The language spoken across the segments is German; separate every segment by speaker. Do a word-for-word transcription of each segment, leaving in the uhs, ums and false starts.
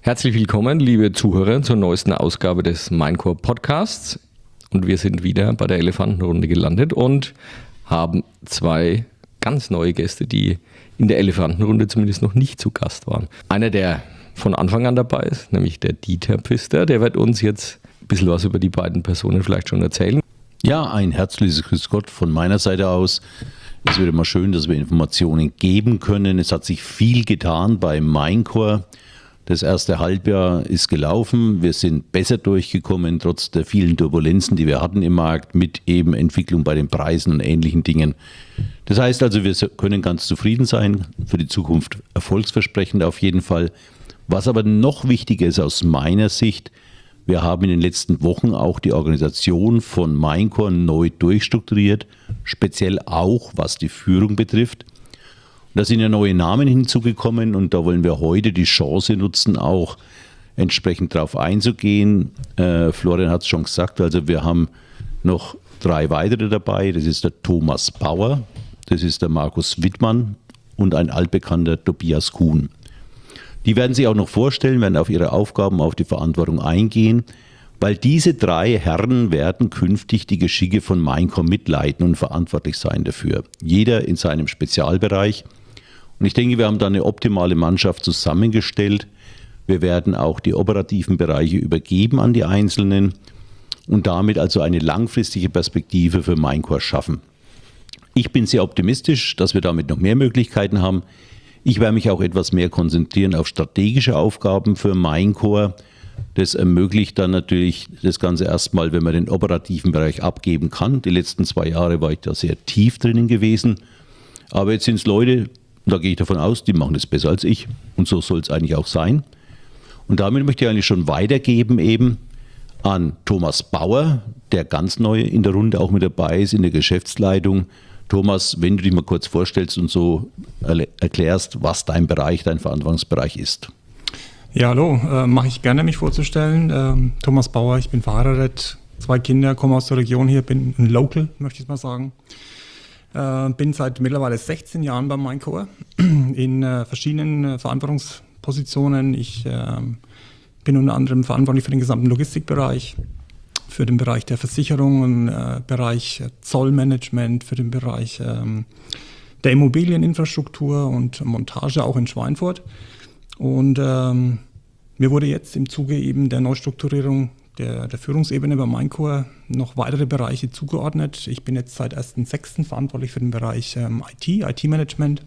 Speaker 1: Herzlich willkommen, liebe Zuhörer, zur neuesten Ausgabe des Minecore Podcasts. Und wir sind wieder bei der Elefantenrunde gelandet und haben zwei ganz neue Gäste, die in der Elefantenrunde zumindest noch nicht zu Gast waren. Einer, der von Anfang an dabei ist, nämlich der Dieter Pfister, der wird uns jetzt ein bisschen was über die beiden Personen vielleicht schon erzählen.
Speaker 2: Ja, ein herzliches Grüß Gott von meiner Seite aus. Es wird immer schön, dass wir Informationen geben können. Es hat sich viel getan bei Minecore. Das erste Halbjahr ist gelaufen. Wir sind besser durchgekommen, trotz der vielen Turbulenzen, die wir hatten im Markt, mit eben Entwicklung bei den Preisen und ähnlichen Dingen. Das heißt also, wir können ganz zufrieden sein, für die Zukunft erfolgsversprechend auf jeden Fall. Was aber noch wichtiger ist aus meiner Sicht, wir haben in den letzten Wochen auch die Organisation von Minecore neu durchstrukturiert, speziell auch was die Führung betrifft. Da sind ja neue Namen hinzugekommen und da wollen wir heute die Chance nutzen, auch entsprechend darauf einzugehen. Äh, Florian hat es schon gesagt, also wir haben noch drei weitere dabei. Das ist der Thomas Bauer, das ist der Markus Wittmann und ein altbekannter Tobias Kuhn. Die werden sich auch noch vorstellen, werden auf ihre Aufgaben, auf die Verantwortung eingehen, weil diese drei Herren werden künftig die Geschicke von Minecore mitleiten und verantwortlich sein dafür. Jeder in seinem Spezialbereich. Und ich denke, wir haben da eine optimale Mannschaft zusammengestellt. Wir werden auch die operativen Bereiche übergeben an die Einzelnen und damit also eine langfristige Perspektive für Minecore schaffen. Ich bin sehr optimistisch, dass wir damit noch mehr Möglichkeiten haben. Ich werde mich auch etwas mehr konzentrieren auf strategische Aufgaben für Minecore. Das ermöglicht dann natürlich das Ganze erstmal, wenn man den operativen Bereich abgeben kann. Die letzten zwei Jahre war ich da sehr tief drinnen gewesen. Aber jetzt sind es Leute, da gehe ich davon aus, die machen das besser als ich. Und so soll es eigentlich auch sein. Und damit möchte ich eigentlich schon weitergeben eben an Thomas Bauer, der ganz neu in der Runde auch mit dabei ist, in der Geschäftsleitung. Thomas, wenn du dich mal kurz vorstellst und so erklärst, was dein Bereich, dein Verantwortungsbereich ist.
Speaker 3: Ja, hallo, äh, mache ich gerne, mich vorzustellen. Ähm, Thomas Bauer, ich bin verheiratet, zwei Kinder, komme aus der Region hier, bin ein Local, möchte ich mal sagen. Äh, bin seit mittlerweile sechzehn Jahren bei Minecore in äh, verschiedenen äh, Verantwortungspositionen. Ich äh, bin unter anderem verantwortlich für den gesamten Logistikbereich, für den Bereich der Versicherungen, äh, Bereich Zollmanagement, für den Bereich äh, der Immobilieninfrastruktur und Montage auch in Schweinfurt. Und ähm, mir wurde jetzt im Zuge eben der Neustrukturierung der, der Führungsebene bei Minecore noch weitere Bereiche zugeordnet. Ich bin jetzt seit ersten sechsten verantwortlich für den Bereich ähm, I T, I T-Management,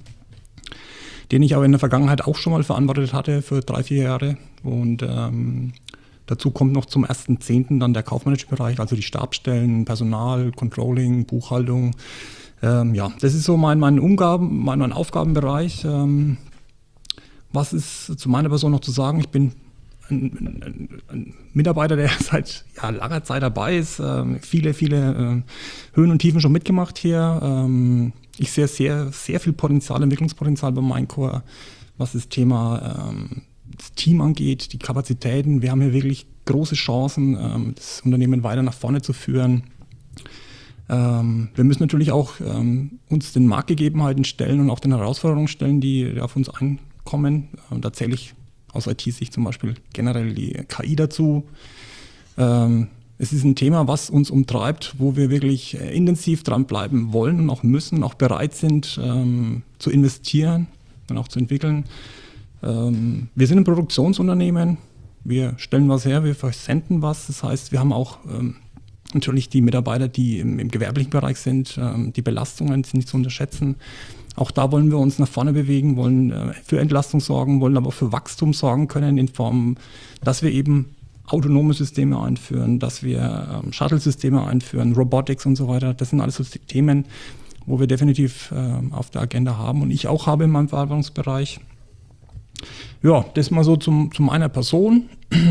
Speaker 3: den ich aber in der Vergangenheit auch schon mal verantwortet hatte für drei, vier Jahre. Und ähm, dazu kommt noch zum ersten zehnten dann der kaufmännische Bereich, also die Stabsstellen, Personal, Controlling, Buchhaltung. Ähm, ja, das ist so mein, mein, Umgaben, mein, mein Aufgabenbereich. Ähm, Was ist zu meiner Person noch zu sagen? Ich bin ein, ein, ein Mitarbeiter, der seit ja, langer Zeit dabei ist. Ähm, viele, viele äh, Höhen und Tiefen schon mitgemacht hier. Ähm, ich sehe sehr, sehr viel Potenzial, Entwicklungspotenzial bei Minecore, was das Thema ähm, das Team angeht, die Kapazitäten. Wir haben hier wirklich große Chancen, ähm, das Unternehmen weiter nach vorne zu führen. Ähm, wir müssen natürlich auch ähm, uns den Marktgegebenheiten stellen und auch den Herausforderungen stellen, die auf uns einkommen. kommen. Da zähle ich aus I T-Sicht zum Beispiel generell die K I dazu. Ähm, es ist ein Thema, was uns umtreibt, wo wir wirklich intensiv dranbleiben wollen und auch müssen, auch bereit sind ähm, zu investieren und auch zu entwickeln. Ähm, wir sind ein Produktionsunternehmen, wir stellen was her, wir versenden was. Das heißt, wir haben auch ähm, natürlich die Mitarbeiter, die im, im gewerblichen Bereich sind. Ähm, die Belastungen sind nicht zu unterschätzen. Auch da wollen wir uns nach vorne bewegen, wollen äh, für Entlastung sorgen, wollen aber auch für Wachstum sorgen können in Form, dass wir eben autonome Systeme einführen, dass wir ähm, Shuttle-Systeme einführen, Robotics und so weiter. Das sind alles so Themen, wo wir definitiv äh, auf der Agenda haben und ich auch habe in meinem Verantwortungsbereich. Ja, das mal so zum, zu meiner Person.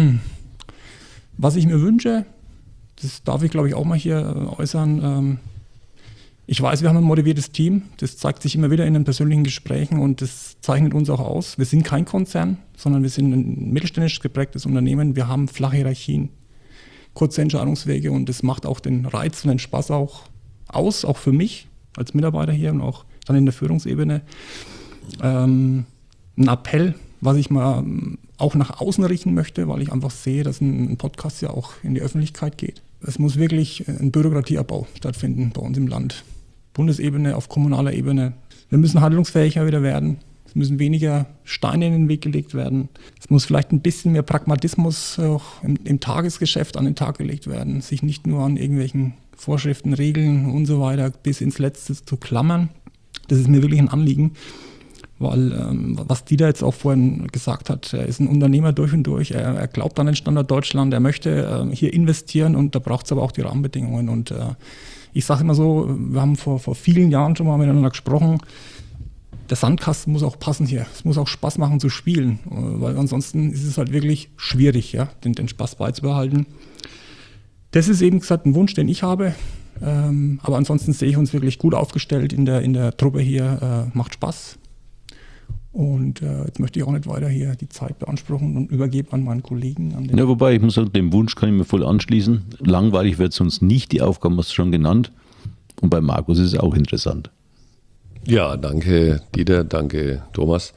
Speaker 3: Was ich mir wünsche, das darf ich glaube ich auch mal hier äh, äußern. Ähm, Ich weiß, wir haben ein motiviertes Team, das zeigt sich immer wieder in den persönlichen Gesprächen und das zeichnet uns auch aus. Wir sind kein Konzern, sondern wir sind ein mittelständisch geprägtes Unternehmen. Wir haben flache Hierarchien, kurze Entscheidungswege und das macht auch den Reiz und den Spaß auch aus, auch für mich als Mitarbeiter hier und auch dann in der Führungsebene. Ähm, ein Appell was ich mal auch nach außen richten möchte, weil ich einfach sehe, dass ein Podcast ja auch in die Öffentlichkeit geht. Es muss wirklich ein Bürokratieabbau stattfinden bei uns im Land. Bundesebene, auf kommunaler Ebene. Wir müssen handlungsfähiger wieder werden. Es müssen weniger Steine in den Weg gelegt werden. Es muss vielleicht ein bisschen mehr Pragmatismus auch im, im Tagesgeschäft an den Tag gelegt werden. Sich nicht nur an irgendwelchen Vorschriften, Regeln und so weiter bis ins Letzte zu klammern. Das ist mir wirklich ein Anliegen. Weil, ähm, was Dieter jetzt auch vorhin gesagt hat, er ist ein Unternehmer durch und durch, er, er glaubt an den Standort Deutschland, er möchte äh, hier investieren und da braucht es aber auch die Rahmenbedingungen. Und äh, ich sage immer so, wir haben vor, vor vielen Jahren schon mal miteinander gesprochen, der Sandkasten muss auch passen hier, es muss auch Spaß machen zu spielen, äh, weil ansonsten ist es halt wirklich schwierig, ja, den, den Spaß beizubehalten. Das ist eben gesagt ein Wunsch, den ich habe, ähm, aber ansonsten sehe ich uns wirklich gut aufgestellt in der, in der Truppe hier, äh, macht Spaß. Und äh, jetzt möchte ich auch nicht weiter hier die Zeit beanspruchen und übergebe an meinen Kollegen. An den
Speaker 2: ja, wobei, ich muss sagen, dem Wunsch kann ich mir voll anschließen. Langweilig wird es uns nicht, die Aufgaben hast du schon genannt. Und bei Markus ist es auch interessant.
Speaker 4: Ja, danke Dieter, danke Thomas.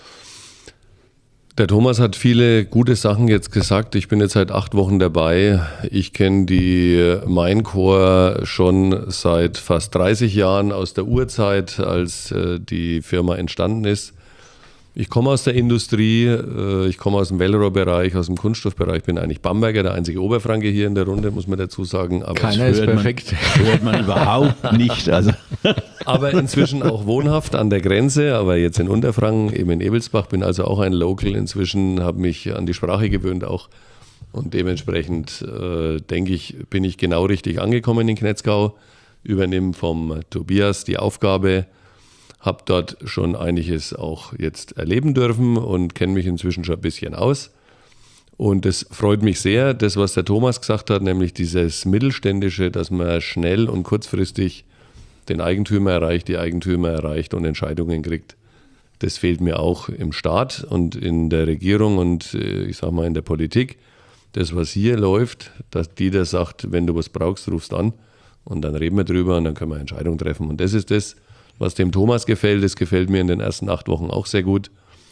Speaker 4: Der Thomas hat viele gute Sachen jetzt gesagt. Ich bin jetzt seit acht Wochen dabei. Ich kenne die Minecore schon seit fast dreißig Jahren aus der Urzeit, als äh, die Firma entstanden ist. Ich komme aus der Industrie, ich komme aus dem Wellrohrbereich, aus dem Kunststoffbereich. Ich bin eigentlich Bamberger, der einzige Oberfranke hier in der Runde, muss man dazu sagen. Aber
Speaker 1: keiner ist perfekt.
Speaker 2: Man, hört man überhaupt nicht. Also.
Speaker 4: Aber inzwischen auch wohnhaft an der Grenze, aber jetzt in Unterfranken, eben in Ebelsbach, bin also auch ein Local inzwischen, habe mich an die Sprache gewöhnt auch. Und dementsprechend äh, denke ich, bin ich genau richtig angekommen in Knetzgau, übernehme vom Tobias die Aufgabe, habe dort schon einiges auch jetzt erleben dürfen und kenne mich inzwischen schon ein bisschen aus. Und das freut mich sehr, das, was der Thomas gesagt hat, nämlich dieses Mittelständische, dass man schnell und kurzfristig den Eigentümer erreicht, die Eigentümer erreicht und Entscheidungen kriegt. Das fehlt mir auch im Staat und in der Regierung und ich sage mal in der Politik. Das, was hier läuft, dass Dieter sagt, wenn du was brauchst, rufst an und dann reden wir drüber und dann können wir Entscheidungen treffen. Und das ist das, was dem Thomas gefällt. Das gefällt mir in den ersten acht Wochen auch sehr gut.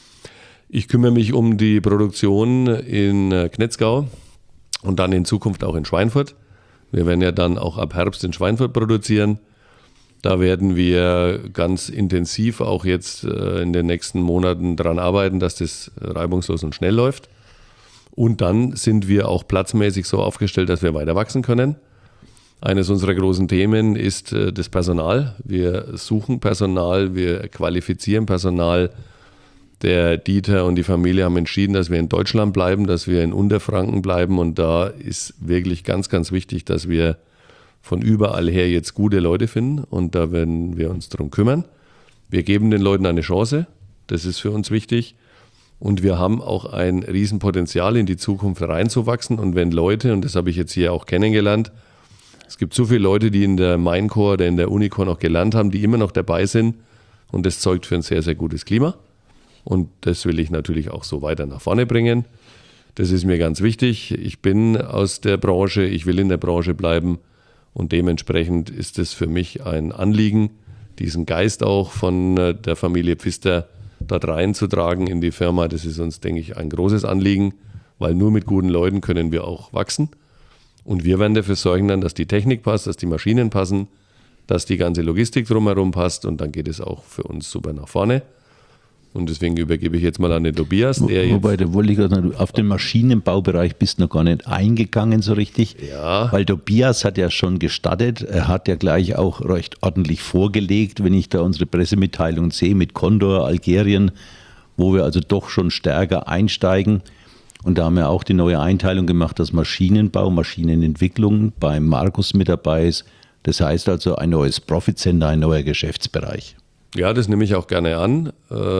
Speaker 4: Ich kümmere mich um die Produktion in Knetzgau und dann in Zukunft auch in Schweinfurt. Wir werden ja dann auch ab Herbst in Schweinfurt produzieren. Da werden wir ganz intensiv auch jetzt in den nächsten Monaten daran arbeiten, dass das reibungslos und schnell läuft. Und dann sind wir auch platzmäßig so aufgestellt, dass wir weiter wachsen können. Eines unserer großen Themen ist das Personal. Wir suchen Personal, wir qualifizieren Personal. Der Dieter und die Familie haben entschieden, dass wir in Deutschland bleiben, dass wir in Unterfranken bleiben. Und da ist wirklich ganz, ganz wichtig, dass wir von überall her jetzt gute Leute finden. Und da werden wir uns darum kümmern. Wir geben den Leuten eine Chance. Das ist für uns wichtig. Und wir haben auch ein Riesenpotenzial, in die Zukunft reinzuwachsen. Und wenn Leute, und das habe ich jetzt hier auch kennengelernt, es gibt so viele Leute, die in der Minecore oder in der Unicore noch gelernt haben, die immer noch dabei sind. Und das zeugt für ein sehr, sehr gutes Klima. Und das will ich natürlich auch so weiter nach vorne bringen. Das ist mir ganz wichtig. Ich bin aus der Branche, ich will in der Branche bleiben. Und dementsprechend ist es für mich ein Anliegen, diesen Geist auch von der Familie Pfister dort reinzutragen in die Firma. Das ist uns, denke ich, ein großes Anliegen, weil nur mit guten Leuten können wir auch wachsen. Und wir werden dafür sorgen dann, dass die Technik passt, dass die Maschinen passen, dass die ganze Logistik drumherum passt und dann geht es auch für uns super nach vorne. Und deswegen übergebe ich jetzt mal an den Tobias. Der
Speaker 2: Wo, wobei, da wollte ich gerade, auf den Maschinenbaubereich bist du noch gar nicht eingegangen so richtig.
Speaker 4: Ja.
Speaker 2: Weil Tobias hat ja schon gestartet, er hat ja gleich auch recht ordentlich vorgelegt, wenn ich da unsere Pressemitteilung sehe mit Condor, Algerien, wo wir also doch schon stärker einsteigen. Und da haben wir auch die neue Einteilung gemacht, dass Maschinenbau, Maschinenentwicklung beim Markus mit dabei ist. Das heißt also ein neues Profit Center, ein neuer Geschäftsbereich.
Speaker 4: Ja, das nehme ich auch gerne an.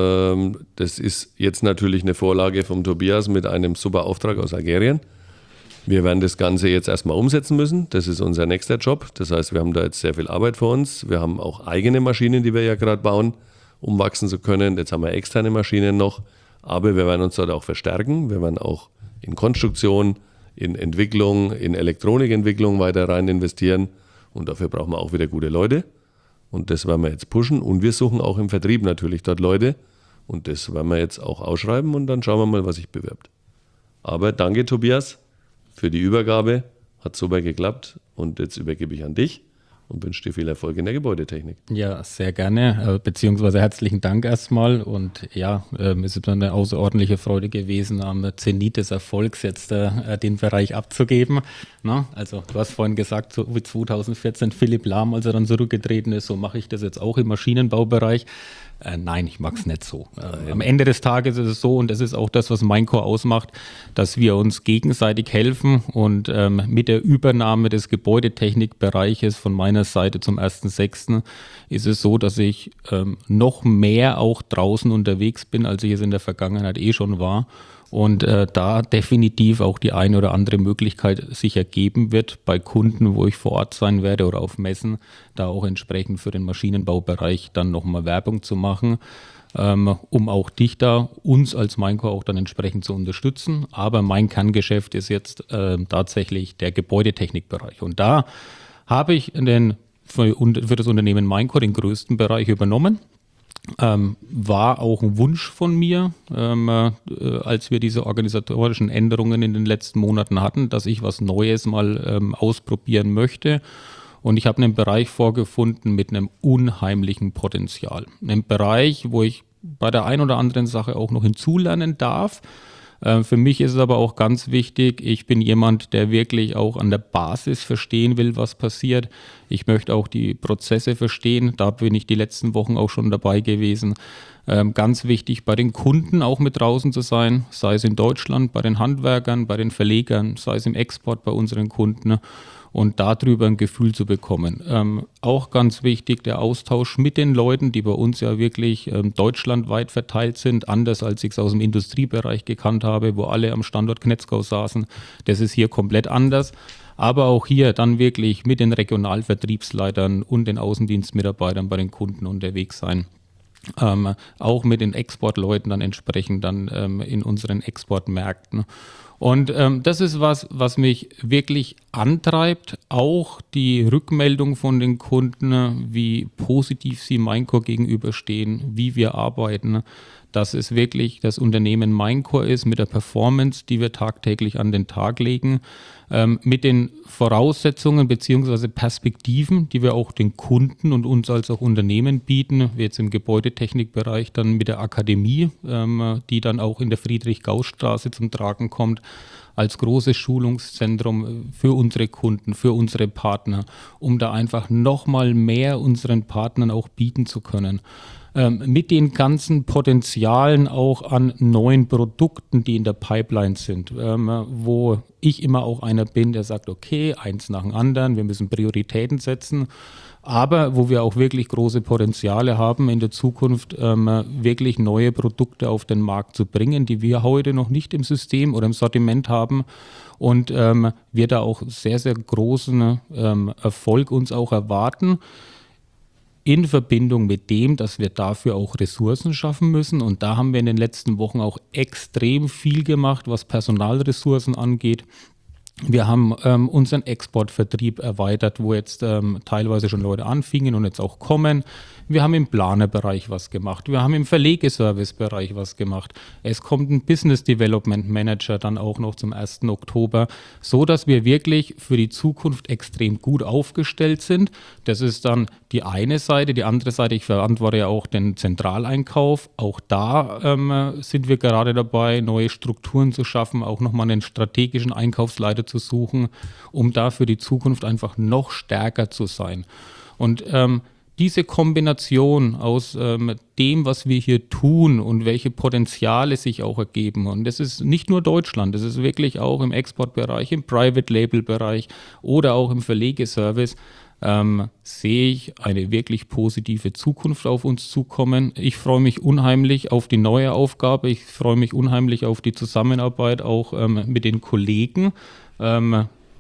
Speaker 4: Das ist jetzt natürlich eine Vorlage vom Tobias mit einem super Auftrag aus Algerien. Wir werden das Ganze jetzt erstmal umsetzen müssen. Das ist unser nächster Job. Das heißt, wir haben da jetzt sehr viel Arbeit vor uns. Wir haben auch eigene Maschinen, die wir ja gerade bauen, um wachsen zu können. Jetzt haben wir externe Maschinen noch. Aber wir werden uns dort auch verstärken. Wir werden auch in Konstruktion, in Entwicklung, in Elektronikentwicklung weiter rein investieren. Und dafür brauchen wir auch wieder gute Leute. Und das werden wir jetzt pushen. Und wir suchen auch im Vertrieb natürlich dort Leute. Und das werden wir jetzt auch ausschreiben und dann schauen wir mal, was sich bewirbt. Aber danke, Tobias, für die Übergabe. Hat super geklappt und jetzt übergebe ich an dich und wünsche dir viel Erfolg in der Gebäudetechnik.
Speaker 5: Ja, sehr gerne, beziehungsweise herzlichen Dank erstmal. Und ja, es ist mir eine außerordentliche Freude gewesen, am Zenit des Erfolgs jetzt äh, den Bereich abzugeben. Na, also du hast vorhin gesagt, so wie zwanzig vierzehn Philipp Lahm, als er dann zurückgetreten ist, so mache ich das jetzt auch im Maschinenbaubereich. Äh, nein, ich mag es nicht so. Äh, am Ende des Tages ist es so, und das ist auch das, was MAINCOR ausmacht, dass wir uns gegenseitig helfen und ähm, mit der Übernahme des Gebäudetechnikbereiches von meiner Seite zum ersten sechsten ist es so, dass ich ähm, noch mehr auch draußen unterwegs bin, als ich es in der Vergangenheit eh schon war. Und äh, da definitiv auch die eine oder andere Möglichkeit sich ergeben wird bei Kunden, wo ich vor Ort sein werde oder auf Messen, da auch entsprechend für den Maschinenbaubereich dann nochmal Werbung zu machen, ähm, um auch dich da, uns als MAINCOR auch dann entsprechend zu unterstützen. Aber mein Kerngeschäft ist jetzt äh, tatsächlich der Gebäudetechnikbereich. Und da habe ich den, für, für das Unternehmen MAINCOR den größten Bereich übernommen. Ähm, war auch ein Wunsch von mir, ähm, äh, als wir diese organisatorischen Änderungen in den letzten Monaten hatten, dass ich was Neues mal ähm, ausprobieren möchte. Und ich habe einen Bereich vorgefunden mit einem unheimlichen Potenzial. Einen Bereich, wo ich bei der einen oder anderen Sache auch noch hinzulernen darf. Äh, für mich ist es aber auch ganz wichtig, ich bin jemand, der wirklich auch an der Basis verstehen will, was passiert. Ich möchte auch die Prozesse verstehen. Da bin ich die letzten Wochen auch schon dabei gewesen. Ähm, ganz wichtig, bei den Kunden auch mit draußen zu sein, sei es in Deutschland, bei den Handwerkern, bei den Verlegern, sei es im Export bei unseren Kunden. Und darüber ein Gefühl zu bekommen. Ähm, auch ganz wichtig der Austausch mit den Leuten, die bei uns ja wirklich ähm, deutschlandweit verteilt sind, anders als ich es aus dem Industriebereich gekannt habe, wo alle am Standort Knetzgau saßen. Das ist hier komplett anders. Aber auch hier dann wirklich mit den Regionalvertriebsleitern und den Außendienstmitarbeitern bei den Kunden unterwegs sein. Ähm, auch mit den Exportleuten dann entsprechend dann ähm, in unseren Exportmärkten. Und ähm, das ist was, was mich wirklich antreibt, auch die Rückmeldung von den Kunden, wie positiv sie MAINCOR gegenüberstehen, wie wir arbeiten, dass es wirklich das Unternehmen MAINCOR ist mit der Performance, die wir tagtäglich an den Tag legen, ähm, mit den Voraussetzungen bzw. Perspektiven, die wir auch den Kunden und uns als auch Unternehmen bieten, wie jetzt im Gebäudetechnikbereich dann mit der Akademie, ähm, die dann auch in der Friedrich-Gauß-Straße zum Tragen kommt, als großes Schulungszentrum für unsere Kunden, für unsere Partner, um da einfach nochmal mehr unseren Partnern auch bieten zu können. Ähm, mit den ganzen Potenzialen auch an neuen Produkten, die in der Pipeline sind, ähm, wo ich immer auch einer bin, der sagt, okay, eins nach dem anderen, wir müssen Prioritäten setzen, aber wo wir auch wirklich große Potenziale haben, in der Zukunft ähm, wirklich neue Produkte auf den Markt zu bringen, die wir heute noch nicht im System oder im Sortiment haben und ähm, wir da auch sehr, sehr großen ähm, Erfolg uns auch erwarten. In Verbindung mit dem, dass wir dafür auch Ressourcen schaffen müssen. Und da haben wir in den letzten Wochen auch extrem viel gemacht, was Personalressourcen angeht. Wir haben ähm, unseren Exportvertrieb erweitert, wo jetzt ähm, teilweise schon Leute anfingen und jetzt auch kommen. Wir haben im Planerbereich was gemacht. Wir haben im Verlegeservicebereich was gemacht. Es kommt ein Business Development Manager dann auch noch zum ersten Oktober, so dass wir wirklich für die Zukunft extrem gut aufgestellt sind. Das ist dann die eine Seite. Die andere Seite, ich verantworte ja auch den Zentraleinkauf. Auch da ähm, sind wir gerade dabei, neue Strukturen zu schaffen, auch nochmal einen strategischen Einkaufsleiter zu suchen, um da für die Zukunft einfach noch stärker zu sein. Und ähm, diese Kombination aus ähm, dem, was wir hier tun und welche Potenziale sich auch ergeben, und das ist nicht nur Deutschland, das ist wirklich auch im Exportbereich, im Private-Label-Bereich oder auch im Verlegeservice, ähm, sehe ich eine wirklich positive Zukunft auf uns zukommen. Ich freue mich unheimlich auf die neue Aufgabe, ich freue mich unheimlich auf die Zusammenarbeit auch ähm, mit den Kollegen. Ähm,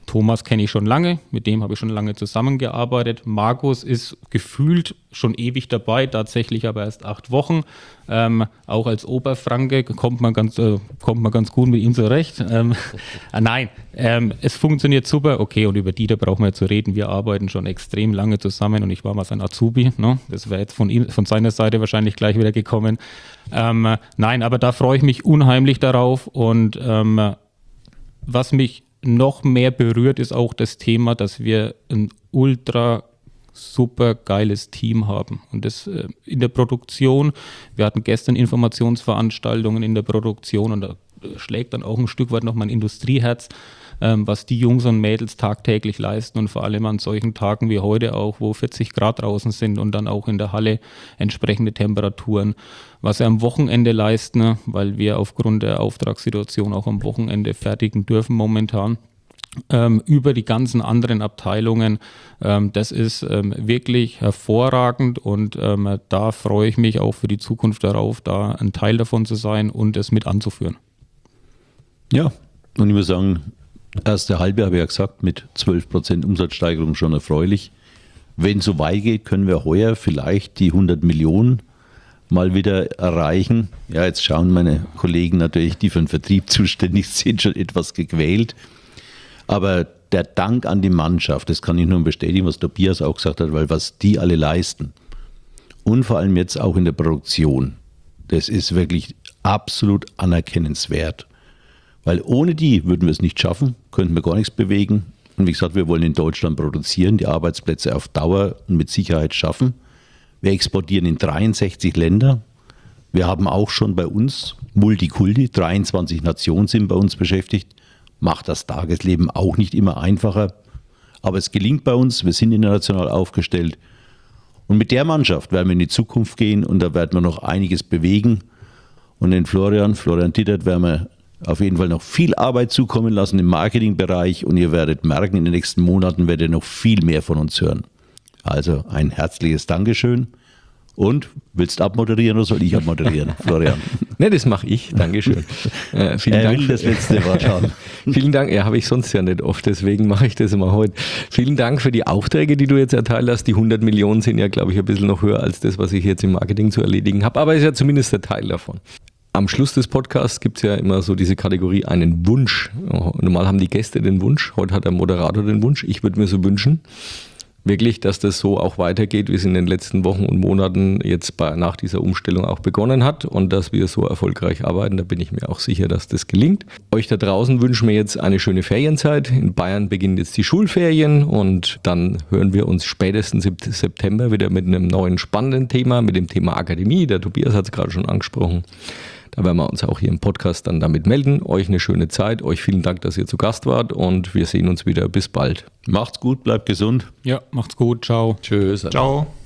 Speaker 5: Thomas kenne ich schon lange, mit dem habe ich schon lange zusammengearbeitet. Markus ist gefühlt schon ewig dabei, tatsächlich aber erst acht Wochen. Ähm, auch als Oberfranke kommt man ganz, äh, kommt man ganz gut mit ihm zurecht. Ähm, äh, nein, ähm, es funktioniert super. Okay, und über Dieter brauchen wir ja zu reden. Wir arbeiten schon extrem lange zusammen und ich war mal sein Azubi. Ne? Das wäre jetzt von, ihm, von seiner Seite wahrscheinlich gleich wieder gekommen. Ähm, nein, aber da freue ich mich unheimlich darauf. Und ähm, was mich noch mehr berührt, ist auch das Thema, dass wir ein ultra super geiles Team haben. Und das äh, in der Produktion, wir hatten gestern Informationsveranstaltungen in der Produktion und da schlägt dann auch ein Stück weit noch mein Industrieherz, ähm, was die Jungs und Mädels tagtäglich leisten und vor allem an solchen Tagen wie heute auch, wo vierzig Grad draußen sind und dann auch in der Halle entsprechende Temperaturen. Was sie am Wochenende leisten, weil wir aufgrund der Auftragssituation auch am Wochenende fertigen dürfen momentan, ähm, über die ganzen anderen Abteilungen. Ähm, das ist ähm, wirklich hervorragend und ähm, da freue ich mich auch für die Zukunft darauf, da ein Teil davon zu sein und es mit anzuführen.
Speaker 2: Ja, und ich muss sagen, erste Halbjahr habe ich ja gesagt, mit zwölf Prozent Umsatzsteigerung schon erfreulich. Wenn es so weitergeht, können wir heuer vielleicht die hundert Millionen mal wieder erreichen. Ja, jetzt schauen meine Kollegen natürlich, die für den Vertrieb zuständig sind, schon etwas gequält. Aber der Dank an die Mannschaft, das kann ich nur bestätigen, was Tobias auch gesagt hat, weil was die alle leisten und vor allem jetzt auch in der Produktion, das ist wirklich absolut anerkennenswert. Weil ohne die würden wir es nicht schaffen, könnten wir gar nichts bewegen. Und wie gesagt, wir wollen in Deutschland produzieren, die Arbeitsplätze auf Dauer und mit Sicherheit schaffen. Wir exportieren in dreiundsechzig Länder. Wir haben auch schon bei uns Multikulti, dreiundzwanzig Nationen sind bei uns beschäftigt. Macht das Tagesleben auch nicht immer einfacher. Aber es gelingt bei uns, wir sind international aufgestellt. Und mit der Mannschaft werden wir in die Zukunft gehen und da werden wir noch einiges bewegen. Und den Florian, Florian Dittert, werden wir auf jeden Fall noch viel Arbeit zukommen lassen im Marketingbereich und ihr werdet merken, in den nächsten Monaten werdet ihr noch viel mehr von uns hören. Also ein herzliches Dankeschön. Und willst du abmoderieren oder soll ich abmoderieren, Florian?
Speaker 1: Ne, das mache ich. Dankeschön. Äh, vielen
Speaker 2: er
Speaker 1: Dank.
Speaker 2: will das letzte Wort haben.
Speaker 1: Vielen Dank. Ja, habe ich sonst ja nicht oft, deswegen mache ich das immer heute. Vielen Dank für die Aufträge, die du jetzt erteilt hast. Die hundert Millionen sind ja, glaube ich, ein bisschen noch höher als das, was ich jetzt im Marketing zu erledigen habe, aber ist ja zumindest der Teil davon. Am Schluss des Podcasts gibt es ja immer so diese Kategorie einen Wunsch. Normal haben die Gäste den Wunsch, heute hat der Moderator den Wunsch. Ich würde mir so wünschen, wirklich, dass das so auch weitergeht, wie es in den letzten Wochen und Monaten jetzt bei, nach dieser Umstellung auch begonnen hat und dass wir so erfolgreich arbeiten. Da bin ich mir auch sicher, dass das gelingt. Euch da draußen wünschen wir jetzt eine schöne Ferienzeit. In Bayern beginnen jetzt die Schulferien und dann hören wir uns spätestens im September wieder mit einem neuen spannenden Thema, mit dem Thema Akademie. Der Tobias hat es gerade schon angesprochen. Da werden wir uns auch hier im Podcast dann damit melden. Euch eine schöne Zeit. Euch vielen Dank, dass ihr zu Gast wart und wir sehen uns wieder. Bis bald.
Speaker 2: Macht's gut, bleibt gesund.
Speaker 5: Ja, macht's gut. Ciao.
Speaker 4: Tschüss.
Speaker 3: Ciao.